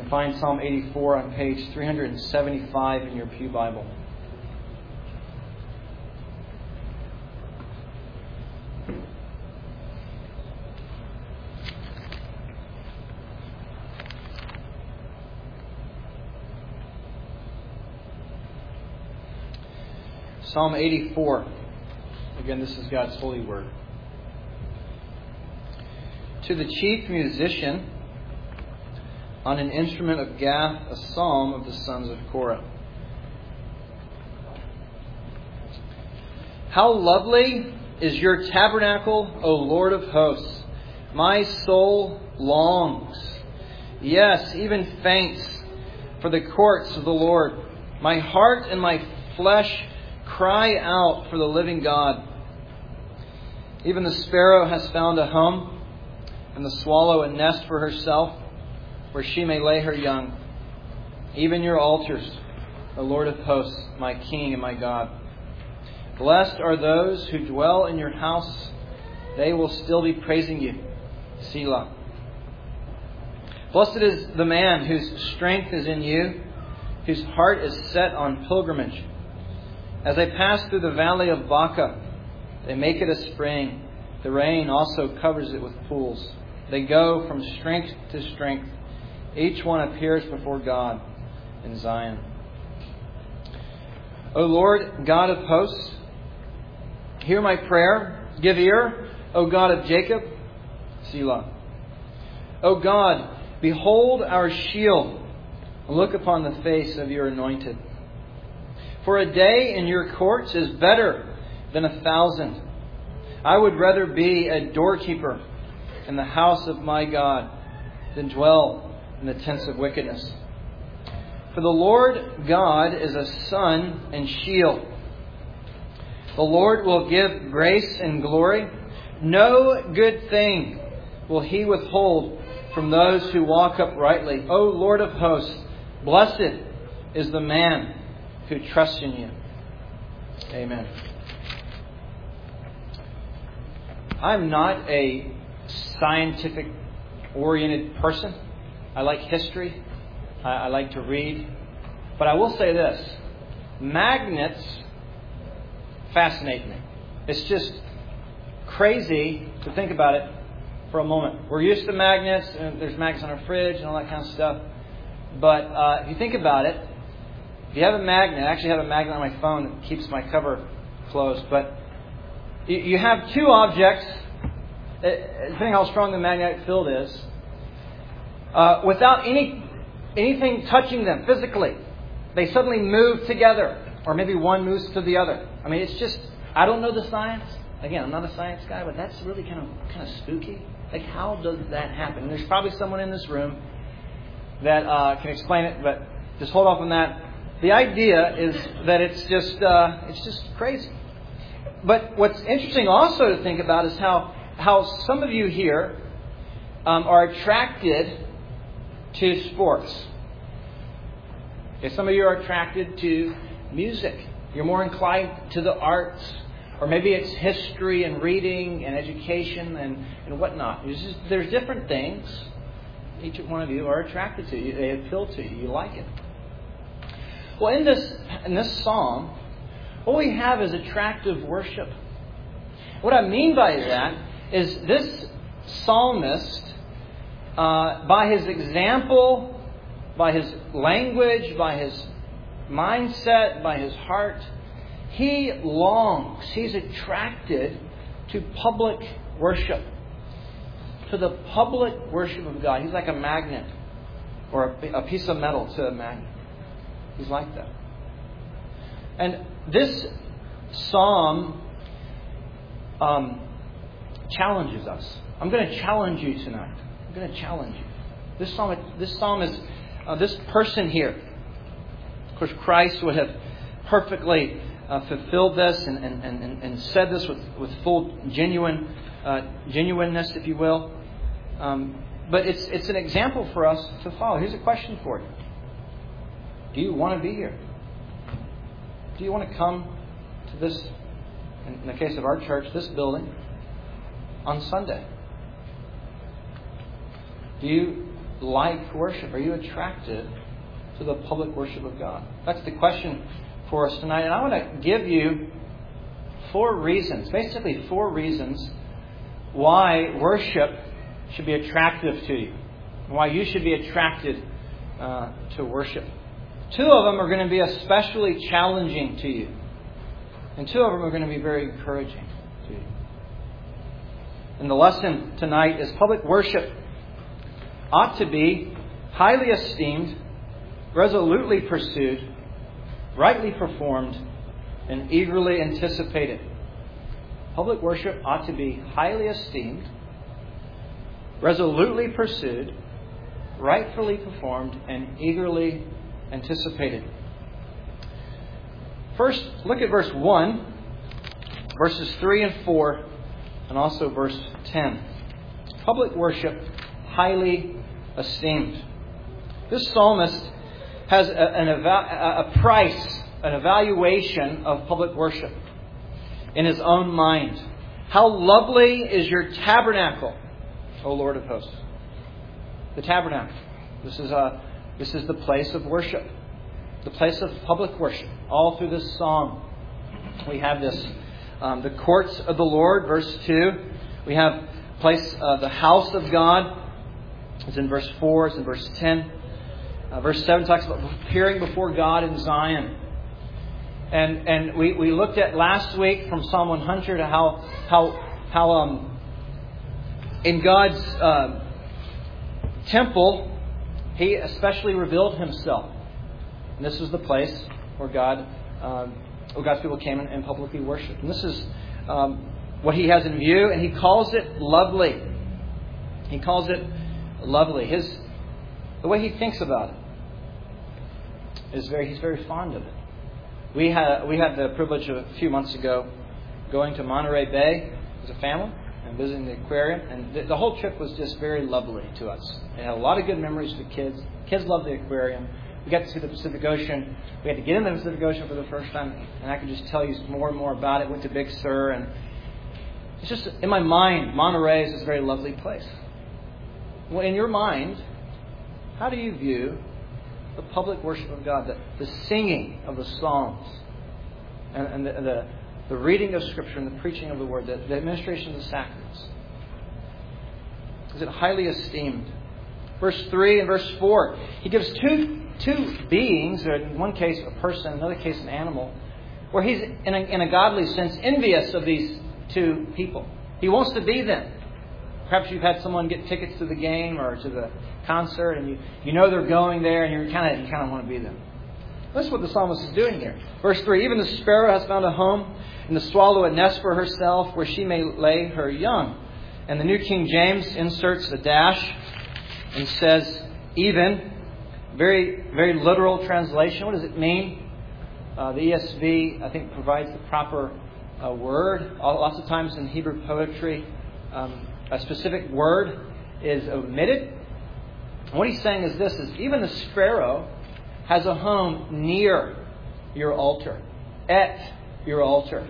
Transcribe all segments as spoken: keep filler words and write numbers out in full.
can find Psalm eighty-four on page three seventy-five in your Pew Bible. Psalm eighty-four. Again, this is God's holy word. To the chief musician, on an instrument of Gath, a psalm of the sons of Korah. How lovely is your tabernacle, O Lord of hosts! My soul longs, yes, even faints, for the courts of the Lord. My heart and my flesh cry out for the living God. Even the sparrow has found a home, and the swallow a nest for herself, where she may lay her young. Even your altars, O Lord of hosts, my King and my God. Blessed are those who dwell in your house. They will still be praising you. Selah. Blessed is the man whose strength is in you, whose heart is set on pilgrimage. As they pass through the valley of Baca, they make it a spring. The rain also covers it with pools. They go from strength to strength. Each one appears before God in Zion. O Lord, God of hosts, hear my prayer. Give ear, O God of Jacob. Selah. O God, behold our shield. Look upon the face of your anointed. For a day in your courts is better than a thousand. I would rather be a doorkeeper in the house of my God than dwell in the tents of wickedness. For the Lord God is a sun and shield. The Lord will give grace and glory. No good thing will He withhold from those who walk uprightly. O Lord of hosts, blessed is the man who trusts in you. Amen. I'm not a scientific-oriented person. I like history. I, I like to read. But I will say this. Magnets fascinate me. It's just crazy to think about it for a moment. We're used to magnets, and there's magnets on our fridge and all that kind of stuff. But uh, if you think about it, if you have a magnet, I actually have a magnet on my phone that keeps my cover closed. But you, you have two objects, depending how strong the magnetic field is, uh, without any anything touching them physically. They suddenly move together. Or maybe one moves to the other. I mean, it's just, I don't know the science. Again, I'm not a science guy, but that's really kind of kind of spooky. Like, how does that happen? And there's probably someone in this room that uh, can explain it, but just hold off on that. The idea is that it's just uh, it's just crazy. But what's interesting also to think about is how how some of you here um, are attracted to sports. Okay, some of you are attracted to music. You're more inclined to the arts. Or maybe it's history and reading and education and, and whatnot. There's, just, there's different things each one of you are attracted to. They appeal to you. You like it. Well, in this in this psalm, what we have is attractive worship. What I mean by that is this psalmist, uh, by his example, by his language, by his mindset, by his heart, he longs, he's attracted to public worship, to the public worship of God. He's like a magnet or a, a piece of metal to a magnet. He's like that. And this psalm um, challenges us. I'm going to challenge you tonight. I'm going to challenge you. This psalm, this psalm is uh, this person here. Of course, Christ would have perfectly uh, fulfilled this and, and, and, and said this with, with full genuine uh, genuineness, if you will. Um, but it's it's an example for us to follow. Here's a question for you. Do you want to be here? Do you want to come to this, in the case of our church, this building, on Sunday? Do you like worship? Are you attracted to the public worship of God? That's the question for us tonight. And I want to give you four reasons, basically four reasons why worship should be attractive to you. Why you should be attracted uh, to worship. Two of them are going to be especially challenging to you. And two of them are going to be very encouraging to you. And the lesson tonight is public worship ought to be highly esteemed, resolutely pursued, rightly performed, and eagerly anticipated. Public worship ought to be highly esteemed, resolutely pursued, rightfully performed, and eagerly anticipated. First, look at verse one, verses three and four, and also verse ten. Public worship highly esteemed. This psalmist has a, an eva- a price, an evaluation of public worship in his own mind. How lovely is your tabernacle, O Lord of hosts. The tabernacle. This is a this is the place of worship, the place of public worship. All through this psalm, we have this: um, the courts of the Lord, verse two. We have place uh, the house of God. It's in verse four. It's in verse ten. Uh, verse seven talks about appearing before God in Zion. And and we, we looked at last week from Psalm one hundred how how how um in God's uh, temple, He especially revealed Himself. And this is the place where God, um, where God's people came and, and publicly worshipped. And this is um, what He has in view, and He calls it lovely. He calls it lovely. His the way He thinks about it is very. He's very fond of it. We had we had the privilege of a few months ago going to Monterey Bay as a family and visiting the aquarium, and the, the whole trip was just very lovely to us. It had a lot of good memories for the kids. Kids loved the aquarium. We got to see the Pacific Ocean. We had to get in the Pacific Ocean for the first time, and I could just tell you more and more about it. Went to Big Sur, and it's just in my mind, Monterey is this very lovely place. Well, in your mind, how do you view the public worship of God, the, the singing of the Psalms, and, and the, the, the reading of Scripture and the preaching of the Word, the, the administration of the sacraments? Is it highly esteemed? Verse three and verse four, he gives two two beings, or in one case a person, in another case an animal, where he's, in a, in a godly sense, envious of these two people. He wants to be them. Perhaps you've had someone get tickets to the game or to the concert, and you, you know they're going there, and you're kind of you kind of want to be them. That's what the psalmist is doing here. Verse three, even the sparrow has found a home, and the swallow a nest for herself, where she may lay her young. And the New King James inserts a dash and says, even. Very, very literal translation. What does it mean? Uh, the E S V, I think, provides the proper uh, word. Lots of times in Hebrew poetry, um, a specific word is omitted. And what he's saying is this, is even the sparrow has a home near your altar, at your altar.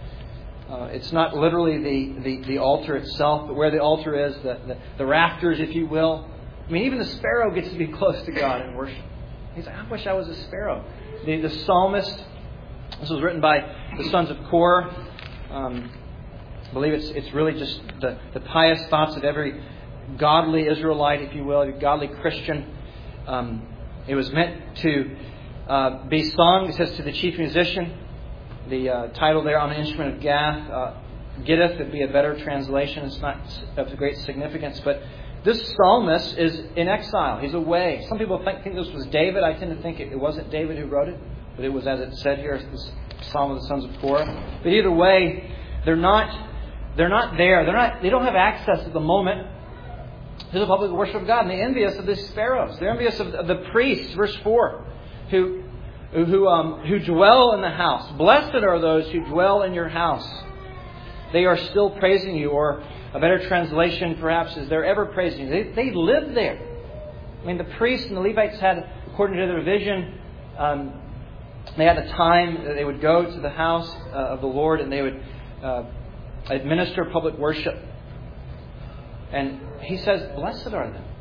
Uh, it's not literally the, the, the altar itself, but where the altar is, the, the, the rafters, if you will. I mean, even the sparrow gets to be close to God in worship. He's like, I wish I was a sparrow. The, the psalmist, this was written by the sons of Korah. Um, I believe it's it's really just the, the pious thoughts of every godly Israelite, if you will, a godly Christian. Um, it was meant to uh, be sung, it says, to the chief musician. The uh, title there, on the instrument of Gath, uh, Gittith, would be a better translation. It's not of great significance, but this psalmist is in exile. He's away. Some people think, think this was David. I tend to think it, it wasn't David who wrote it, but it was, as it said here, this Psalm of the Sons of Korah. But either way, they're not they're not there. They're not. They don't have access at the moment to the public worship of God. And they're envious of the sparrows. They're envious of the, of the priests, verse four, who who um, who dwell in the house. Blessed are those who dwell in your house. They are still praising you, or a better translation, perhaps, is they're ever praising you. They, they live there. I mean, the priests and the Levites had, according to their vision, um, they had a time that they would go to the house uh, of the Lord, and they would uh, administer public worship. And he says, blessed are them.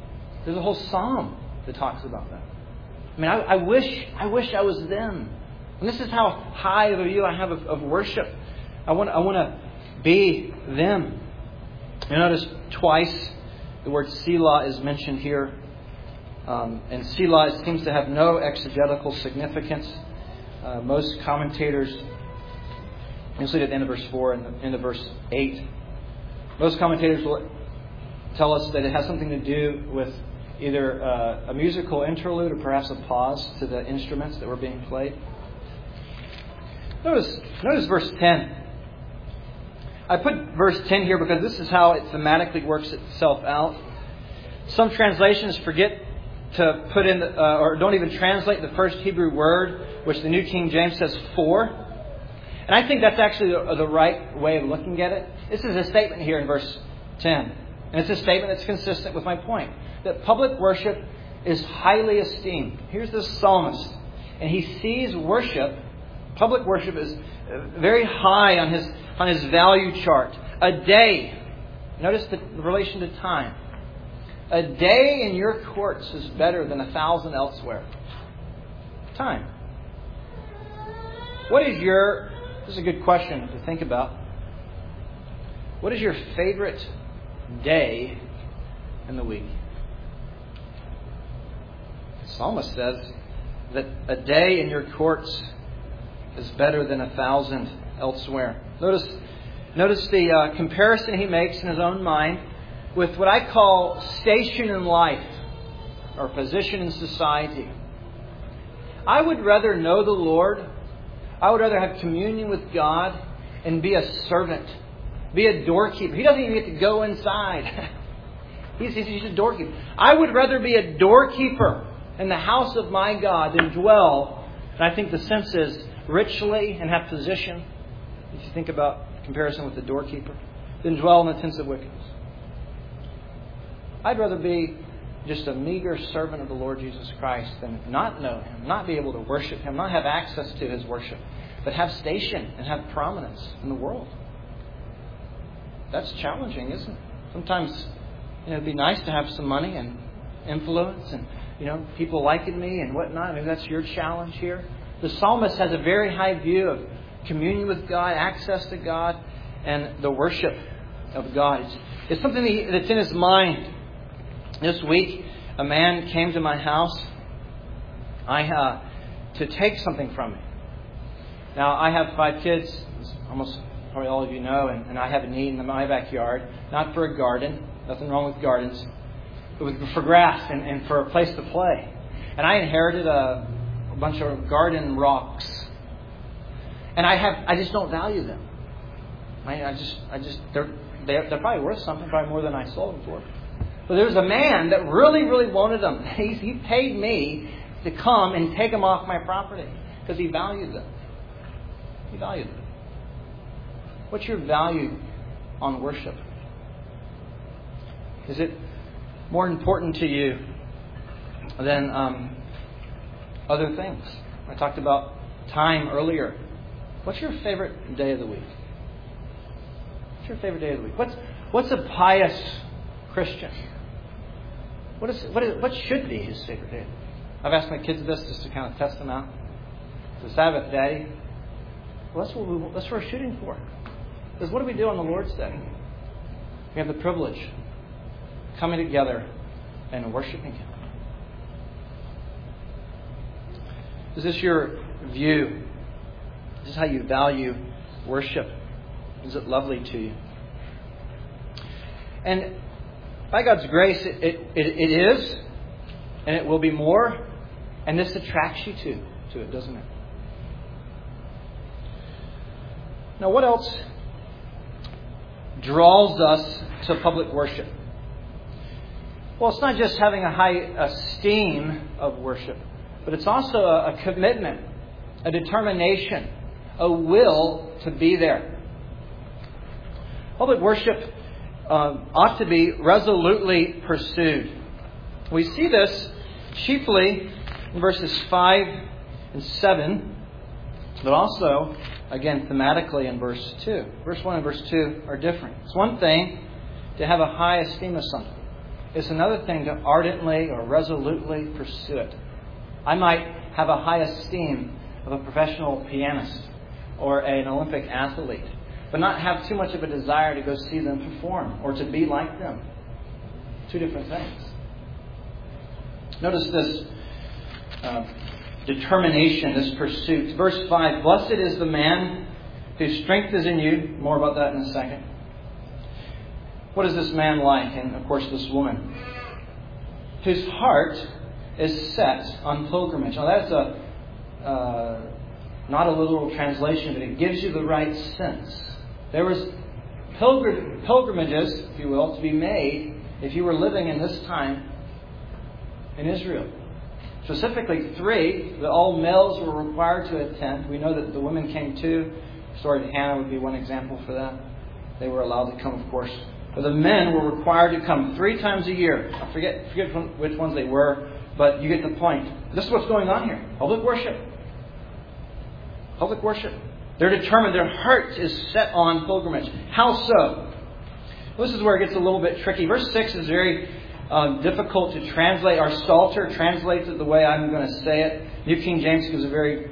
There's a whole psalm that talks about that. I mean, I, I wish I wish I was them. And this is how high of a view I have of, of worship. I want I want to be them. You notice twice the word Selah is mentioned here. Um, and Selah seems to have no exegetical significance. Uh, most commentators, you'll see it at the end of verse four and the end of verse eight. Most commentators will tell us that it has something to do with either uh, a musical interlude or perhaps a pause to the instruments that were being played. Notice, notice verse ten. I put verse ten here because this is how it thematically works itself out. Some translations forget to put in, the, uh, or don't even translate the first Hebrew word, which the New King James says for. And I think that's actually the, the right way of looking at it. This is a statement here in verse ten. And it's a statement that's consistent with my point. That public worship is highly esteemed. Here's the psalmist. And he sees worship, public worship is very high on his on his value chart. A day. Notice the relation to time. A day in your courts is better than a thousand elsewhere. Time. What is your... This is a good question to think about. What is your favorite day in the week? The psalmist says that a day in your courts is better than a thousand elsewhere. Notice, notice the uh, comparison he makes in his own mind with what I call station in life or position in society. I would rather know the Lord. I would rather have communion with God and be a servant, be a doorkeeper. He doesn't even get to go inside. he's, he's a doorkeeper. I would rather be a doorkeeper in the house of my God than dwell, and I think the sense is richly and have position, if you think about comparison with the doorkeeper, than dwell in the tents of wickedness. I'd rather be just a meager servant of the Lord Jesus Christ than not know Him, not be able to worship Him, not have access to His worship, but have station and have prominence in the world. That's challenging, isn't it? Sometimes, you know, it'd be nice to have some money and influence and, you know, people liking me and whatnot. Maybe that's your challenge here. The psalmist has a very high view of communion with God, access to God, and the worship of God. It's, it's something that's in his mind. This week, a man came to my house I uh, to take something from me. Now, I have five kids, as almost probably all of you know, and, and I have a need in my backyard, not for a garden, nothing wrong with gardens, but with, for grass and, and for a place to play. And I inherited a, a bunch of garden rocks, and I have I just don't value them. I, I just I just they're they're, they're probably worth something, probably more than I sold them for. But there was a man that really, really wanted them. He, he paid me to come and take them off my property because he valued them. He valued them. What's your value on worship? Is it more important to you than um, other things? I talked about time earlier. What's your favorite day of the week? What's your favorite day of the week? What's what's a pious Christian? What is what is what should be his favorite day? I've asked my kids this just to kind of test them out. It's the Sabbath, Daddy. Well, that's what we that's what we're shooting for. Because what do we do on the Lord's Day? We have the privilege of coming together and worshiping Him. Is this your view? Is this how you value worship? Is it lovely to you? And by God's grace, it, it, it, it is, and it will be more, and this attracts you to, to it, doesn't it? Now, what else draws us to public worship? Well, it's not just having a high esteem of worship, but it's also a, a commitment, a determination, a will to be there. Public worship Um, ought to be resolutely pursued. We see this chiefly in verses five and seven, but also, again, thematically in verse two. Verse one and verse two are different. It's one thing to have a high esteem of something. It's another thing to ardently or resolutely pursue it. I might have a high esteem of a professional pianist or an Olympic athlete, but not have too much of a desire to go see them perform or to be like them. Two different things. Notice this uh, determination, this pursuit. Verse five, blessed is the man whose strength is in you. More about that in a second. What is this man like? And of course this woman. Whose heart is set on pilgrimage. Now that's a uh, not a literal translation, but it gives you the right sense. There was pilgr- pilgrimages, if you will, to be made if you were living in this time in Israel. Specifically three that all males were required to attend. We know that the women came too. The story of Hannah would be one example for that. They were allowed to come, of course. But the men were required to come three times a year. I forget, forget which ones they were, but you get the point. This is what's going on here. Public worship. Public worship. They're determined. Their heart is set on pilgrimage. How so? Well, this is where it gets a little bit tricky. Verse six is very uh, difficult to translate. Our Psalter translates it the way I'm going to say it. New King James gives a very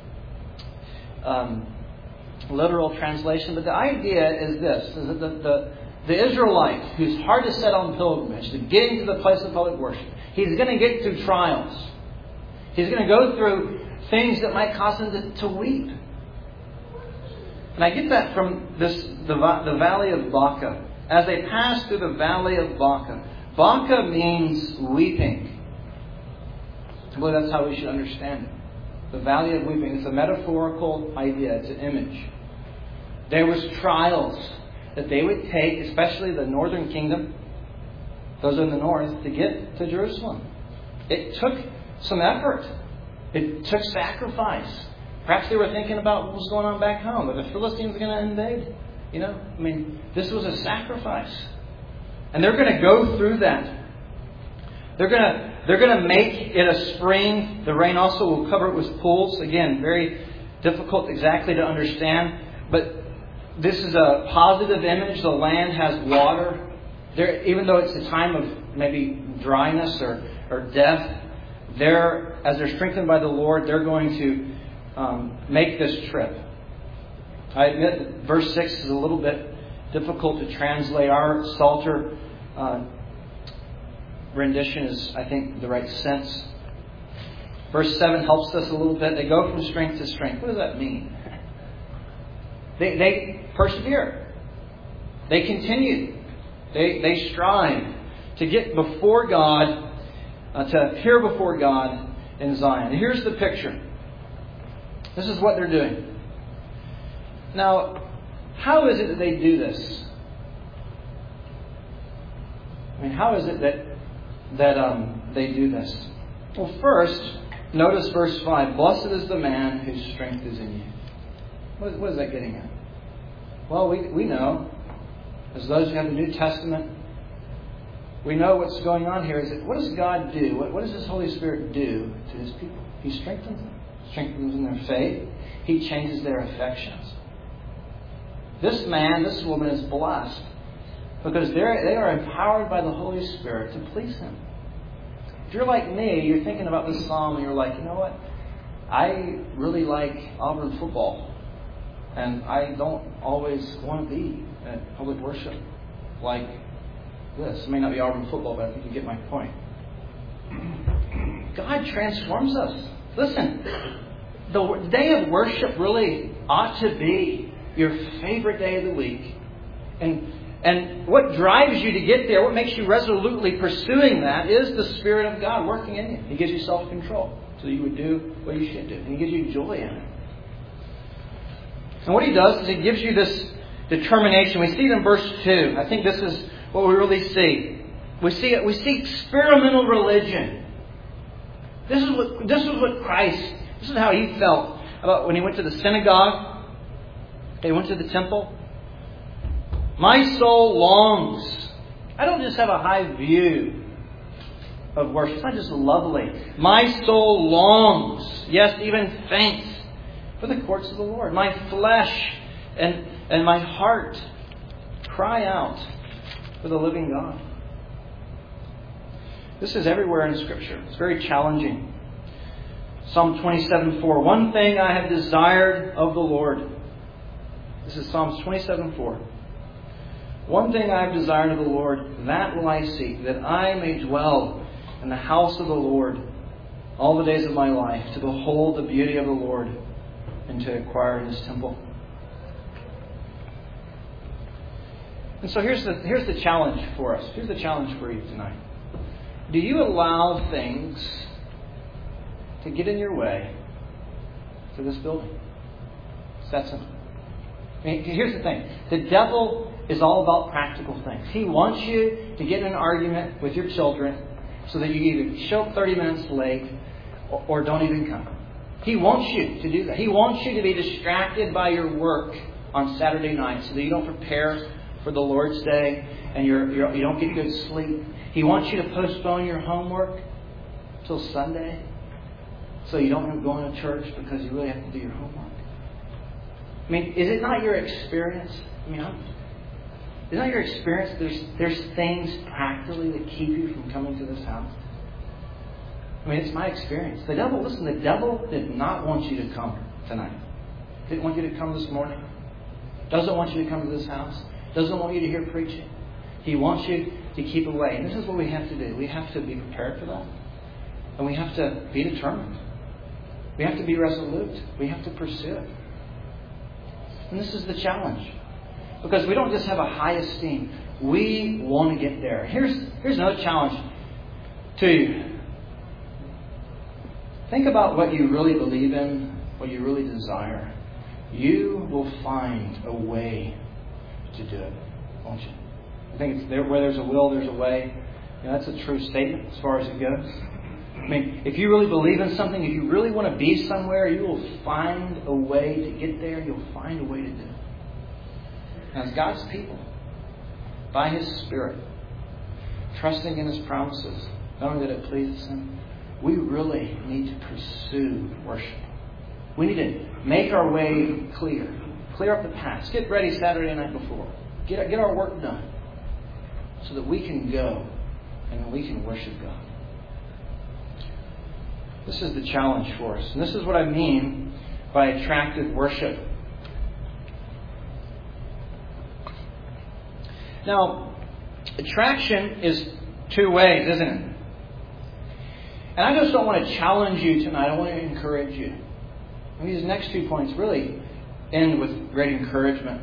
um, literal translation. But the idea is this, is that the, the, the Israelite whose heart is set on pilgrimage, to getting to the place of public worship, he's going to get through trials. He's going to go through things that might cause him to, to weep. And I get that from this the, the valley of Baca. As they pass through the valley of Baca, Baca means weeping. I believe that's how we should understand it. The valley of weeping. It's a metaphorical idea. It's an image. There was trials that they would take, especially the northern kingdom, those in the north, to get to Jerusalem. It took some effort. It took sacrifice. Perhaps they were thinking about what was going on back home. Are the Philistines going to invade? You know, I mean, this was a sacrifice. And they're going to go through that. They're going to they're going to make it a spring. The rain also will cover it with pools. Again, very difficult exactly to understand. But this is a positive image. The land has water. There, even though it's a time of maybe dryness or, or death, they're, as they're strengthened by the Lord, they're going to um, make this trip. I admit that verse six is a little bit difficult to translate. Our Psalter uh, rendition is, I think, the right sense. Verse seven helps us a little bit. They go from strength to strength. What does that mean? They, they persevere. They continue. They, they strive to get before God, uh, to appear before God in Zion. Here's the picture. This is what they're doing. Now, how is it that they do this? I mean, how is it that that um, they do this? Well, first, notice verse five. Blessed is the man whose strength is in you. What, what is that getting at? Well, we we know, as those who have the New Testament, we know what's going on here. Is that what does God do? What, what does His Holy Spirit do to His people? He strengthens them. Strengthens them in their faith. He changes their affections. This man, this woman is blessed because they're, they are empowered by the Holy Spirit to please Him. If you're like me, you're thinking about this psalm and you're like, you know what? I really like Auburn football. And I don't always want to be at public worship like this. It may not be Auburn football, but I think you get my point. God transforms us. Listen, the day of worship really ought to be your favorite day of the week. And and what drives you to get there, what makes you resolutely pursuing that is the Spirit of God working in you. He gives you self-control so that you would do what you should do. And He gives you joy in it. And what He does is He gives you this determination. We see it in verse two. I think this is what we really see. We see it. We see experimental religion. This is what this is what Christ, this is how He felt about when He went to the synagogue. He went to the temple. My soul longs. I don't just have a high view of worship. It's not just lovely. My soul longs, yes, even faints, for the courts of the Lord. My flesh and, and my heart cry out for the living God. This is everywhere in Scripture. It's very challenging. Psalm twenty-seven four. One thing I have desired of the Lord. This is Psalms twenty-seven four. One thing I have desired of the Lord, that will I seek, that I may dwell in the house of the Lord all the days of my life, to behold the beauty of the Lord and to acquire His temple. And so here's the here's the challenge for us. Here's the challenge for you tonight. Do you allow things to get in your way to this building? It's that simple. I mean, here's the thing. The devil is all about practical things. He wants you to get in an argument with your children so that you either show up thirty minutes late or, or don't even come. He wants you to do that. He wants you to be distracted by your work on Saturday night so that you don't prepare for the Lord's Day and you're, you're, you don't get good sleep. He wants you to postpone your homework till Sunday so you don't have to go to church because you really have to do your homework. I mean, is it not your experience? I mean, I'm, is it not your experience there's, there's things practically that keep you from coming to this house? I mean, it's my experience. The devil, listen, the devil did not want you to come tonight. Didn't want you to come this morning. Doesn't want you to come to this house. Doesn't want you to hear preaching. He wants you to keep away. And this is what we have to do. We have to be prepared for that. And we have to be determined. We have to be resolute. We have to pursue it. And this is the challenge. Because we don't just have a high esteem. We want to get there. Here's, here's another challenge to you. Think about what you really believe in, what you really desire. You will find a way to do it, won't you? I think it's there, where there's a will, there's a way. You know, that's a true statement as far as it goes. I mean, if you really believe in something, if you really want to be somewhere, you will find a way to get there. You'll find a way to do it. And as God's people, by His Spirit, trusting in His promises, knowing that it pleases Him, we really need to pursue worship. We need to make our way clear. Clear up the paths. Get ready Saturday night before. Get, get our work done. So that we can go and we can worship God. This is the challenge for us. And this is what I mean by attractive worship. Now, attraction is two ways, isn't it? And I just don't want to challenge you tonight. I want to encourage you. And these next two points really end with great encouragement.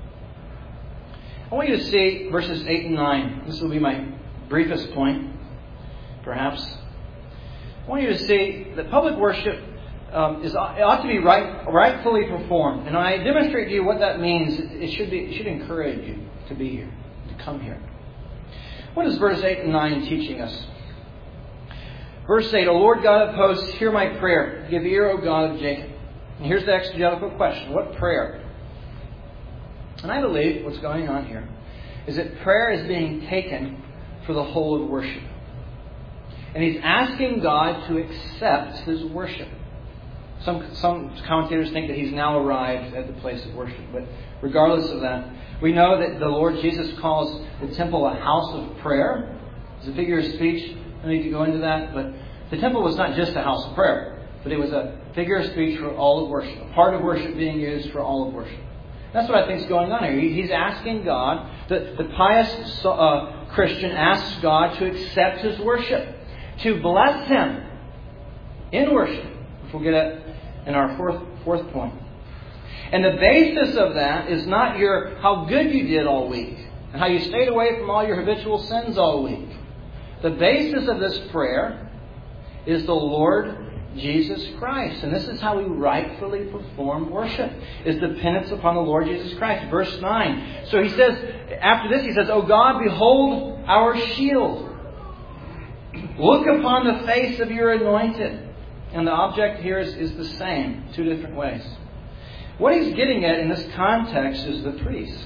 I want you to see verses eight and nine. This will be my briefest point, perhaps. I want you to see that public worship um, is ought to be right, rightfully performed. And I demonstrate to you what that means. It should be. It should encourage you to be here, to come here. What is verse eight and nine teaching us? Verse eight, O Lord God of hosts, hear my prayer. Give ear, O God of Jacob. And here's the exegetical question. What prayer? And I believe what's going on here is that prayer is being taken for the whole of worship. And He's asking God to accept His worship. Some, some commentators think that He's now arrived at the place of worship. But regardless of that, we know that the Lord Jesus calls the temple a house of prayer. It's a figure of speech. I don't need to go into that. But the temple was not just a house of prayer, but it was a figure of speech for all of worship. A part of worship being used for all of worship. That's what I think is going on here. He's asking God, the, the pious uh, Christian asks God to accept his worship, to bless him in worship, which we'll get at in our fourth, fourth point. And the basis of that is not your how good you did all week and how you stayed away from all your habitual sins all week. The basis of this prayer is the Lord Jesus Christ. And this is how we rightfully perform worship, is dependence upon the Lord Jesus Christ. Verse nine. So he says, after this he says, O God, behold our shield. Look upon the face of your anointed. And the object here is, is the same, two different ways. What he's getting at in this context is the priest.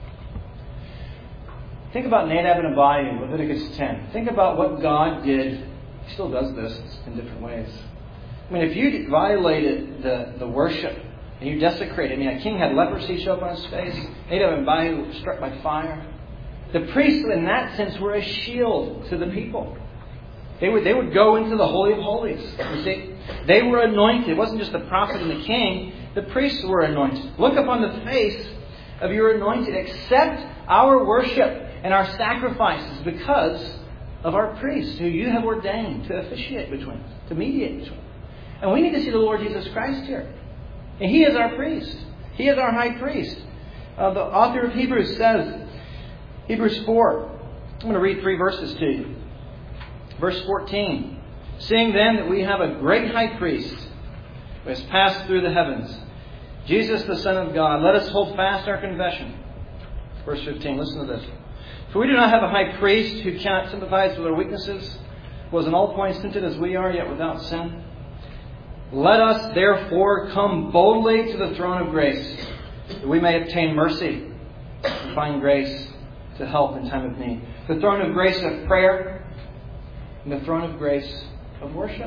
Think about Nadab and Abihu in Leviticus ten. Think about what God did. He still does this in different ways. I mean, if you violated the, the worship and you desecrated, I mean, a king had leprosy show up on his face. Nadab and Abihu were struck by fire. The priests, in that sense, were a shield to the people. They would, they would go into the Holy of Holies. You see, they were anointed. It wasn't just the prophet and the king. The priests were anointed. Look upon the face of your anointed. Accept our worship and our sacrifices because of our priests who you have ordained to officiate between us, to mediate between us. And we need to see the Lord Jesus Christ here. And He is our priest. He is our high priest. Uh, the author of Hebrews says, Hebrews four, I'm going to read three verses to you. Verse fourteen. Seeing then that we have a great high priest who has passed through the heavens, Jesus the Son of God, let us hold fast our confession. Verse fifteen. Listen to this. For we do not have a high priest who cannot sympathize with our weaknesses, who was in all points tempted as we are, yet without sin. Let us therefore come boldly to the throne of grace, that we may obtain mercy and find grace to help in time of need. The throne of grace of prayer and the throne of grace of worship.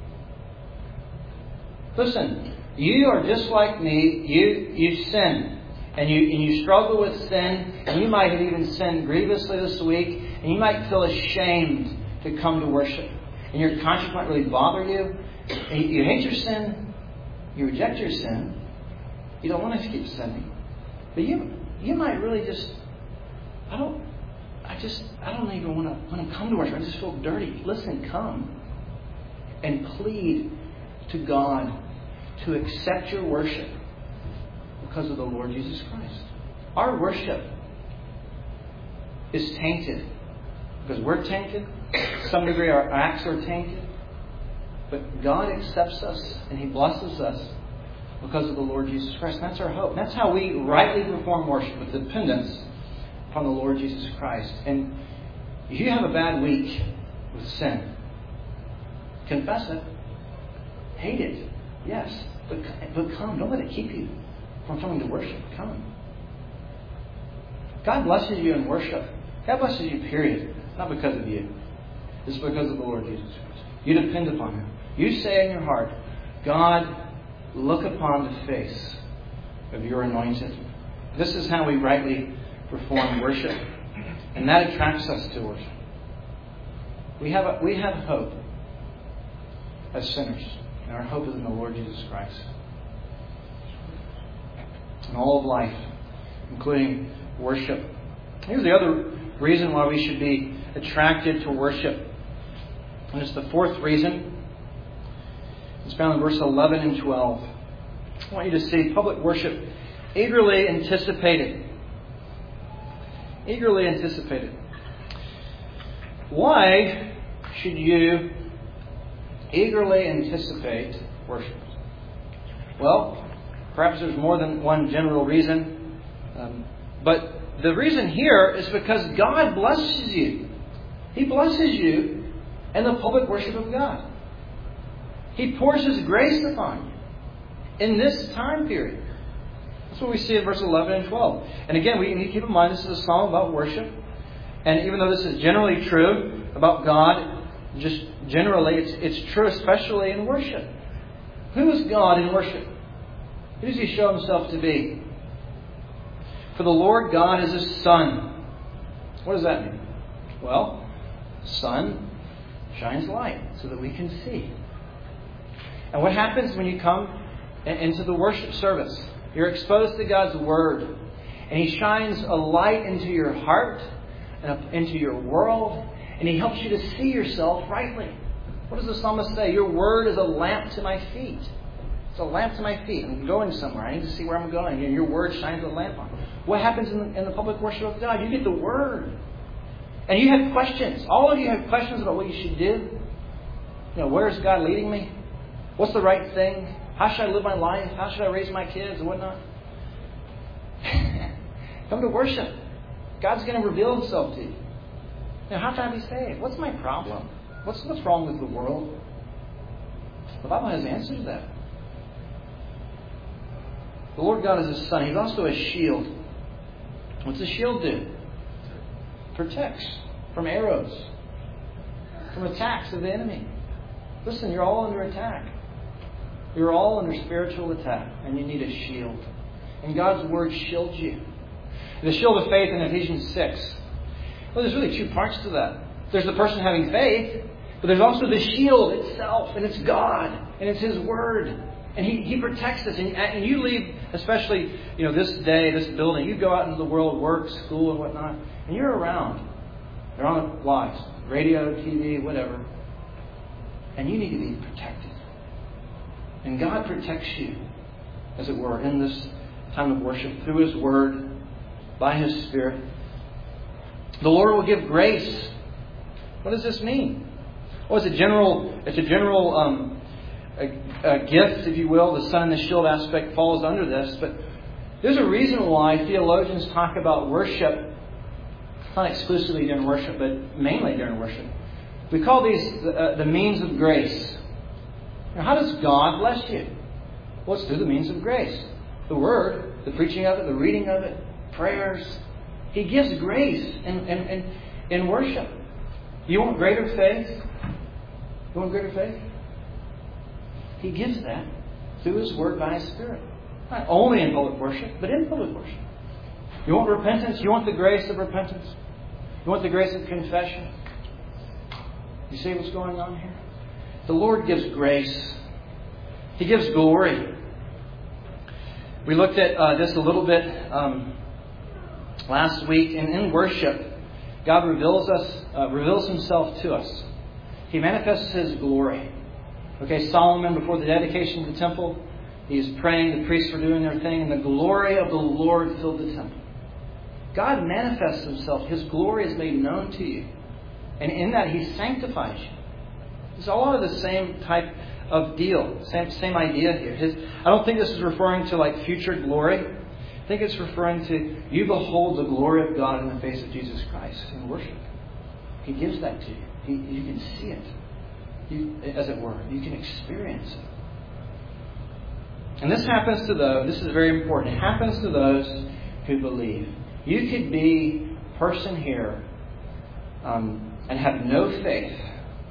Listen, you are just like me. You you sin. And you and you struggle with sin. And you might have even sinned grievously this week. And you might feel ashamed to come to worship. And your conscience might really bother you. And you, you hate your sin. You reject your sin. You don't want to keep sinning. But you you might really just, I don't, I just, I don't even want to want to come to worship. I just feel dirty. Listen, come and plead to God to accept your worship because of the Lord Jesus Christ. Our worship is tainted because we're tainted. To some degree, our acts are tainted. But God accepts us and He blesses us because of the Lord Jesus Christ. And that's our hope. And that's how we rightly perform worship, with dependence upon the Lord Jesus Christ. And if you have a bad week with sin, confess it. Hate it. Yes. But, but come. Don't let it keep you from coming to worship. Come. God blesses you in worship. God blesses you, period. Not because of you. It's because of the Lord Jesus Christ. You depend upon Him. You say in your heart, God, look upon the face of your anointed. This is how we rightly perform worship. And that attracts us to worship. We have a, we have hope as sinners. And our hope is in the Lord Jesus Christ. In all of life, including worship. Here's the other reason why we should be attracted to worship. And it's the fourth reason. It's found in verse eleven and twelve. I want you to see public worship eagerly anticipated. Eagerly anticipated. Why should you eagerly anticipate worship? Well, perhaps there's more than one general reason. Um, but the reason here is because God blesses you. He blesses you in the public worship of God. He pours His grace upon you in this time period. That's what we see in verse eleven and twelve. And again, we need to keep in mind this is a psalm about worship. And even though this is generally true about God, just generally, it's, it's true especially in worship. Who is God in worship? Who does He show Himself to be? For the Lord God is a sun. What does that mean? Well, sun shines light so that we can see. And what happens when you come into the worship service? You're exposed to God's Word. And He shines a light into your heart and into your world. And He helps you to see yourself rightly. What does the psalmist say? Your Word is a lamp to my feet. It's a lamp to my feet. I'm going somewhere. I need to see where I'm going. And your Word shines a lamp on. What happens in the, in the public worship of God? You get the Word. And you have questions. All of you have questions about what you should do. You know, where is God leading me? What's the right thing? How should I live my life? How should I raise my kids and whatnot? Come to worship. God's going to reveal Himself to you. Now, how can I be saved? What's my problem? What's what's wrong with the world? The Bible has answers to that. The Lord God is a sun. He's also a shield. What's a shield do? Protects from arrows, from attacks of the enemy. Listen, you're all under attack. You're all under spiritual attack, and you need a shield. And God's Word shields you. The shield of faith in Ephesians six. Well, there's really two parts to that. There's the person having faith, But there's also the shield itself, and it's God, and it's His Word. And He, he protects us. And, and you leave, especially, you know, this day, this building, you go out into the world, work, school, and whatnot, and you're around. They're on lives, radio, T V, whatever. And you need to be protected. And God protects you, as it were, in this time of worship, through His Word, by His Spirit. The Lord will give grace. What does this mean? Well, it's a general, it's a general um, a, a gift, if you will. The sun and the shield aspect falls under this. But there's a reason why theologians talk about worship, not exclusively during worship, but mainly during worship. We call these uh, the means of grace. Now, how does God bless you? Well, it's through the means of grace. The Word, the preaching of it, the reading of it, prayers. He gives grace in, in, in, in worship. You want greater faith? You want greater faith? He gives that through His Word by His Spirit. Not only in public worship, but in public worship. You want repentance? You want the grace of repentance? You want the grace of confession? You see what's going on here? The Lord gives grace. He gives glory. We looked at uh, this a little bit um, last week. And in worship, God reveals us, uh, reveals Himself to us. He manifests His glory. Okay, Solomon, before the dedication of the temple, he is praying, the priests were doing their thing, and the glory of the Lord filled the temple. God manifests Himself. His glory is made known to you. And in that, He sanctifies you. It's a lot of the same type of deal. Same, same idea here. His, I don't think this is referring to like future glory. I think it's referring to you behold the glory of God in the face of Jesus Christ in worship. He gives that to you. He, you can see it. You, as it were. You can experience it. And this happens to those, this is very important, it happens to those who believe. You could be a person here um, and have no faith.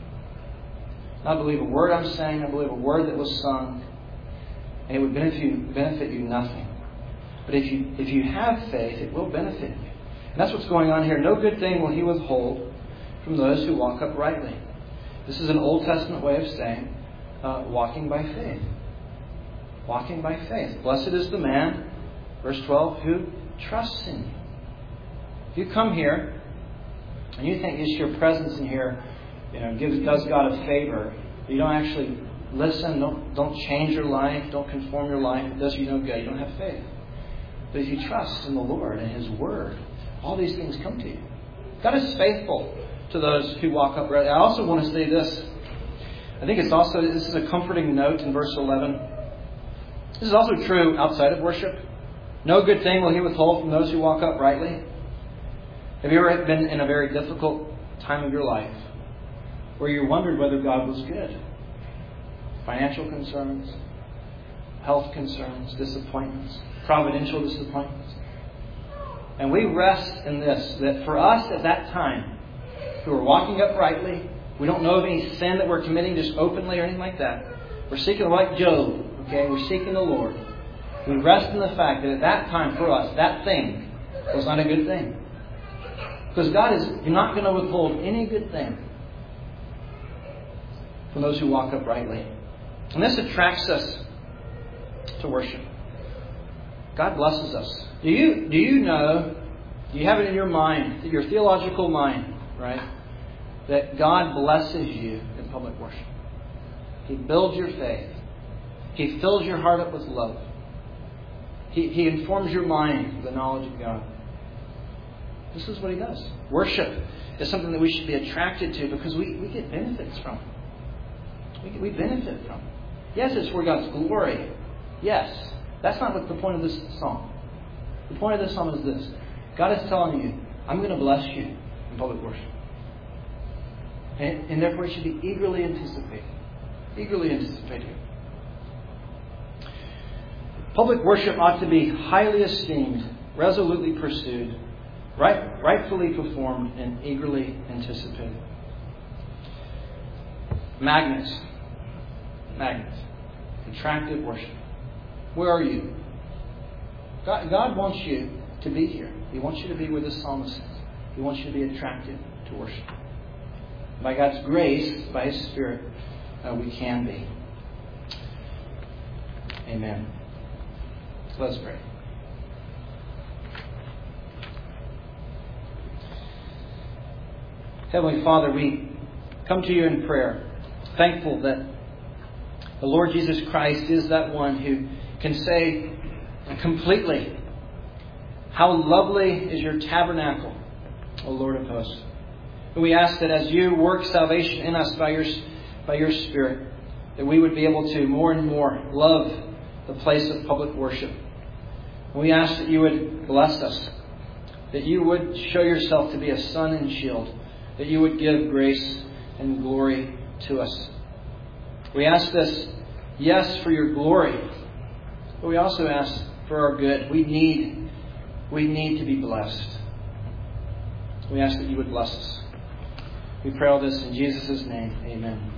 Not believe a word I'm saying, not believe a word that was sung, and it would benefit you, benefit you nothing. But if you if you have faith, it will benefit you. And that's what's going on here. No good thing will He withhold from those who walk uprightly. This is an Old Testament way of saying uh, walking by faith. Walking by faith. Blessed is the man, verse twelve, who trusts in you. If you come here and you think just your presence in here, you know, gives does God a favor, you don't actually listen, don't don't change your life, don't conform your life, it does you no good. You don't have faith. But if you trust in the Lord and His Word, all these things come to you. God is faithful to those who walk uprightly. I also want to say this. I think it's also, this is a comforting note in verse eleven. This is also true outside of worship. No good thing will He withhold from those who walk uprightly. Have you ever been in a very difficult time of your life where you wondered whether God was good? Financial concerns, health concerns, disappointments, providential disappointments. And we rest in this, that for us at that time, who are walking uprightly, we don't know of any sin that we're committing just openly or anything like that. We're seeking like Job, okay? We're seeking the Lord. We rest in the fact that at that time for us, that thing was not a good thing. Because God is not going to withhold any good thing from those who walk uprightly. And this attracts us to worship. God blesses us. Do you do you know, do you have it in your mind, your theological mind, right, that God blesses you in public worship? He builds your faith. He fills your heart up with love. He, he informs your mind of the knowledge of God. This is what He does. Worship is something that we should be attracted to because we, we get benefits from it. We, we benefit from it. Yes, it's for God's glory. Yes. That's not what the point of this song. The point of this song is this. God is telling you, I'm going to bless you in public worship. And, and therefore you should be eagerly anticipating. Eagerly anticipating. Public worship ought to be highly esteemed, resolutely pursued, right, rightfully performed, and eagerly anticipated. Magnets. Magnets. Attractive worship. Where are you? God, God wants you to be here. He wants you to be where this psalmist is. He wants you to be attracted to worship. By God's grace, by His Spirit, uh, we can be. Amen. Let's pray. Heavenly Father, we come to you in prayer, thankful that the Lord Jesus Christ is that one who can say completely, how lovely is your tabernacle, O Lord of hosts. And we ask that as you work salvation in us by your, by your Spirit, that we would be able to more and more love the place of public worship. And we ask that you would bless us, that you would show yourself to be a sun and shield, that you would give grace and glory to us. We ask this, yes, for your glory, but we also ask for our good. We need, we need to be blessed. We ask that you would bless us. We pray all this in Jesus' name. Amen.